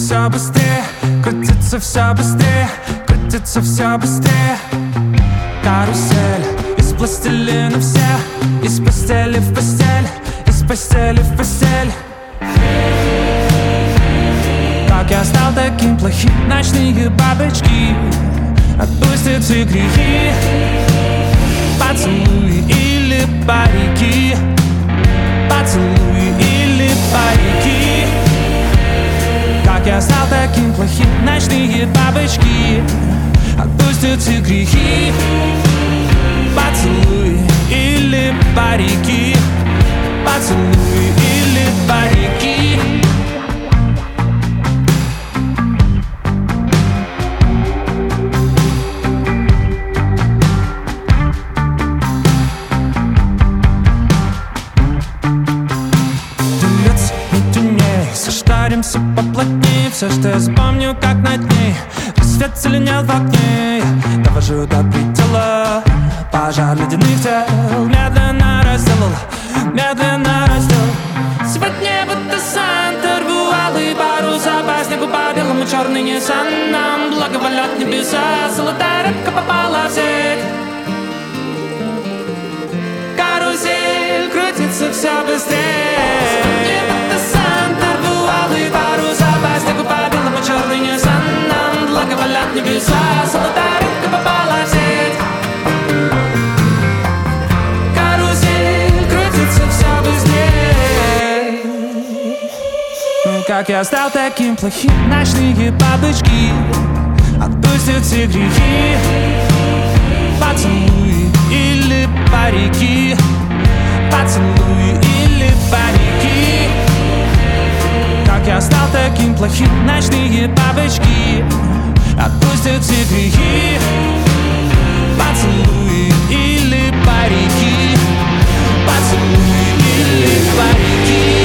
все быстрее, крутится все быстрее, крутится все быстрее. Карусель из пластилина вся, из постели в постель, из постели в постель. Как я стал таким плохим, ночные бабочки отпустят все грехи. Поцелуи или парики, поцелуи или парики. Как я стал таким плохим, ночные бабочки отпустят все грехи. Поцелуи или парики, поцелуи или парики. Сошторимся поплотнее, все, что я вспомню, как над ней рассвет зеленел в окне. Довожу до предела пожар ледяных тел. Медленно разделал, медленно разделал. Сегодня будто Санта рву алые паруса по снегу, по белому черный Ниссан. Нам благоволят небеса, золотая рыбка попала в сеть. Карусель крутится все быстрее. Сегодня будто Санта рву алые паруса по снегу, по белому черный Ниссан. Нам благоволят небеса, золотая рыбка попала в сеть. Карусель крутится все быстрее. Как я стал таким плохим, ночные бабочки отпустят все грехи. Поцелуи или парики, поцелуи или парики. Как я стал таким плохим, ночные бабочки отпустят все грехи. Поцелуи или парики, поцелуи или парики.